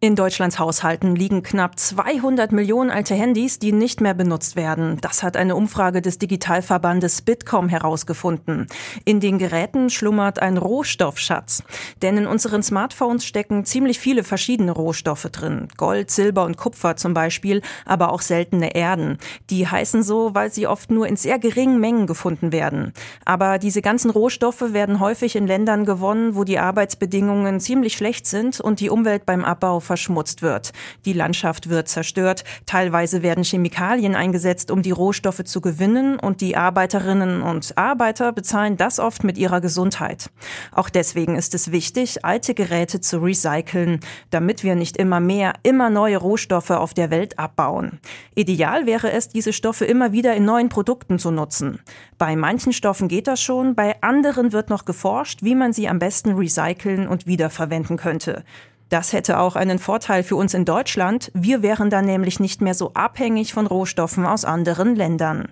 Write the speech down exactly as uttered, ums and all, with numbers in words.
In Deutschlands Haushalten liegen knapp zweihundert Millionen alte Handys, die nicht mehr benutzt werden. Das hat eine Umfrage des Digitalverbandes Bitkom herausgefunden. In den Geräten schlummert ein Rohstoffschatz. Denn in unseren Smartphones stecken ziemlich viele verschiedene Rohstoffe drin. Gold, Silber und Kupfer zum Beispiel, aber auch seltene Erden. Die heißen so, weil sie oft nur in sehr geringen Mengen gefunden werden. Aber diese ganzen Rohstoffe werden häufig in Ländern gewonnen, wo die Arbeitsbedingungen ziemlich schlecht sind und die Umwelt beim Abbau verschmutzt wird. Die Landschaft wird zerstört, teilweise werden Chemikalien eingesetzt, um die Rohstoffe zu gewinnen, und die Arbeiterinnen und Arbeiter bezahlen das oft mit ihrer Gesundheit. Auch deswegen ist es wichtig, alte Geräte zu recyceln, damit wir nicht immer mehr, immer neue Rohstoffe auf der Welt abbauen. Ideal wäre es, diese Stoffe immer wieder in neuen Produkten zu nutzen. Bei manchen Stoffen geht das schon, bei anderen wird noch geforscht, wie man sie am besten recyceln und wiederverwenden könnte. Das hätte auch einen Vorteil für uns in Deutschland. Wir wären dann nämlich nicht mehr so abhängig von Rohstoffen aus anderen Ländern.